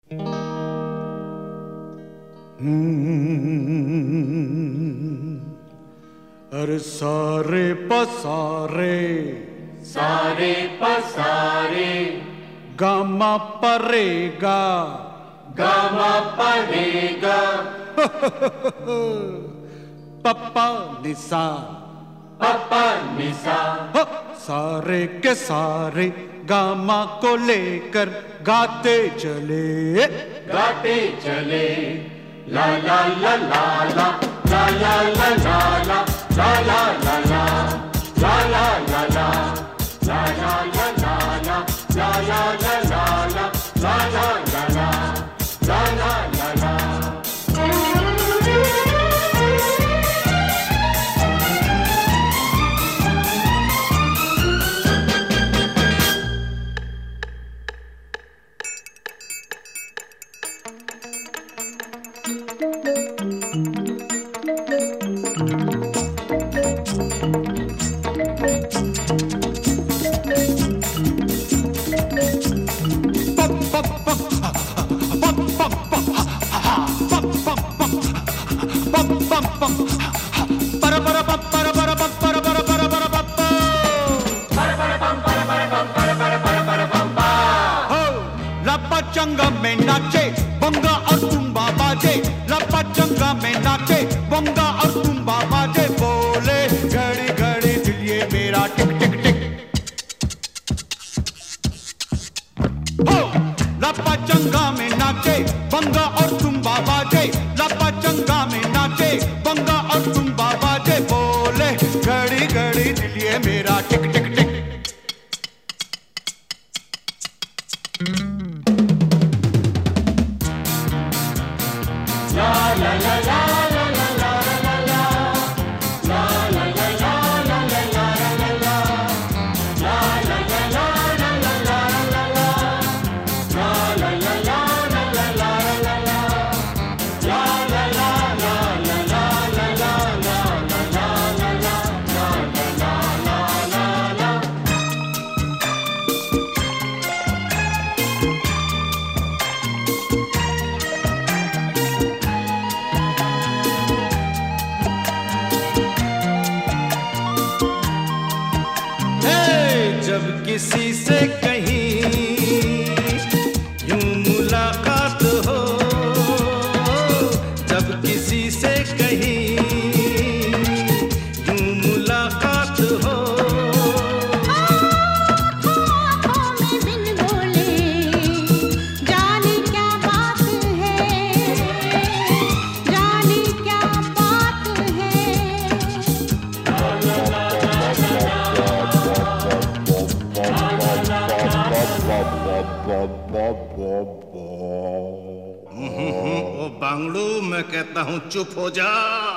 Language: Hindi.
अरे सारे पसारे, सारे पसारे, गामा परेगा, गामा परेगा, पप्पा निसा, पप्पा निसा, सारे के सारे गामा को लेकर गाते चले, गाते चले, ला ला ला ला ला, ला ला ला ला ला, ला ला ला ला, ला ला ला ला, ला ला ला ला ला, ला ला ला ला ला, ला ला ला ला, ला ला ला ला। चंगा में नाचे बंगा और तुम्बा बाजे, लपा चंगा में नाचे बंगा और तुम्बा बाजे, बोले घड़ी घड़ी दिल ये मेरा टिक टिक टिक। हो लपा चंगा में नाचे बंगा और तुम्बा बाजे, लपा चंगा में नाचे बंगा और तुम्बा बाजे, बोले घड़ी घड़ी दिल ये मेरा टिक टिक टिक। जब किसी से कहीं यूं मुलाकात हो, जब किसी से कहीं यूं मुलाकात हो, आँखों में बिन बोले जाने क्या बात है, जाने क्या बात ओ बांगड़ू, मैं कहता हूँ चुप हो जा।